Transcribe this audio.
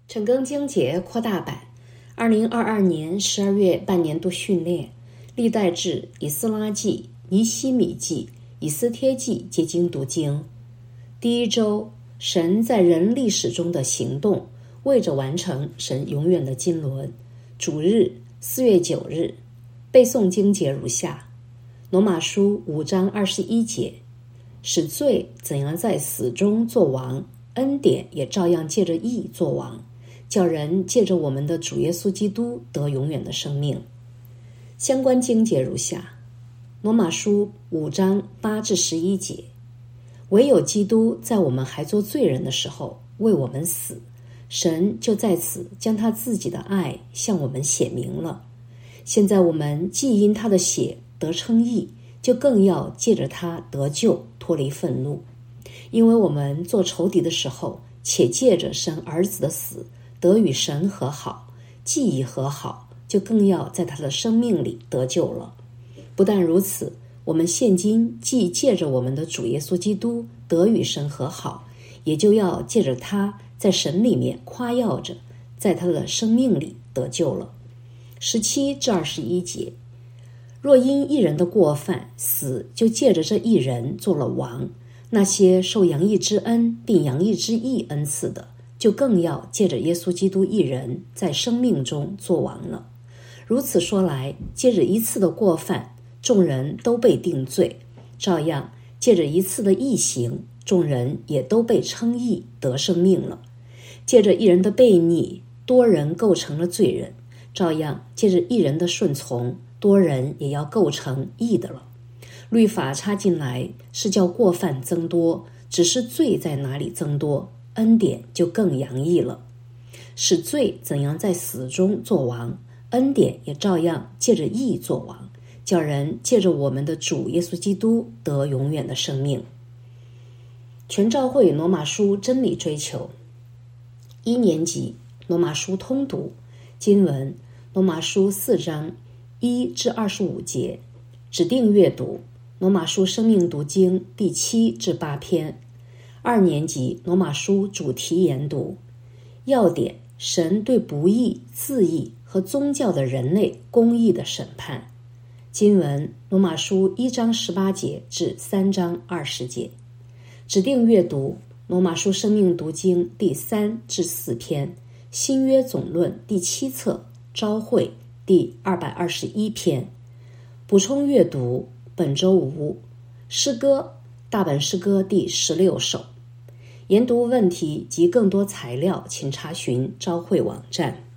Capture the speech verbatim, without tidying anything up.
陈更经节扩大版，二零二二年十二月半年度训练，历代志、以斯拉记、尼希米记、以斯帖记皆经读经。第一周，神在人历史中的行动，为着完成神永远的经纶。主日四月九日，背诵经节如下：罗马书五章二十一节，使罪怎样在死中作王，恩典也照样借着义作王，叫人借着我们的主耶稣基督得永远的生命。相关经节如下：罗马书五章八至十一节，唯有基督在我们还做罪人的时候为我们死，神就在此将他自己的爱向我们显明了。现在我们既因他的血得称义，就更要借着他得救，脱离愤怒。因为我们做仇敌的时候，且借着神儿子的死得与神和好，既已和好，就更要在他的生命里得救了。不但如此，我们现今既借着我们的主耶稣基督得与神和好，也就要借着他在神里面夸耀着，在他的生命里得救了。十七至二十一节，若因一人的过犯，死就借着这一人做了王，那些受洋溢之恩并洋溢之义恩赐的，就更要借着耶稣基督一人在生命中做王了。如此说来，借着一次的过犯，众人都被定罪，照样借着一次的义行，众人也都被称义得生命了。借着一人的悖逆，多人构成了罪人，照样借着一人的顺从，多人也要构成义的了。律法插进来是叫过犯增多，只是罪在哪里增多，恩典就更洋溢了。使罪怎样在死中作王，恩典也照样借着义作王，叫人借着我们的主耶稣基督得永远的生命。全教会罗马书真理追求，一年级罗马书通读经文，罗马书四章一至二十五节，指定阅读罗马书生命读经第七至八篇。二年级罗马书主题研读，要点：神对不义、自义和宗教的人类公义的审判。经文：罗马书一章十八节至三章二十节。指定阅读罗马书生命读经第三至四篇，新约总论第七册，召会第二百二十一篇。补充阅读本周无诗歌，大本诗歌第十六首。研读问题及更多材料，请查询召会网站。